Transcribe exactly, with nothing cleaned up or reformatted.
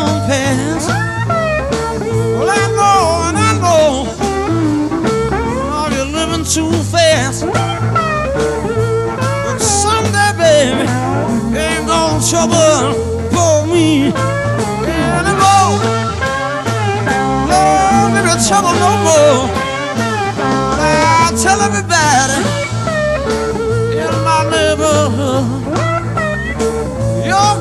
won't pass. Well, I know and I know, oh, you're living too fast. But someday, baby, ain't no trouble for me anymore. No, ain't no trouble no more.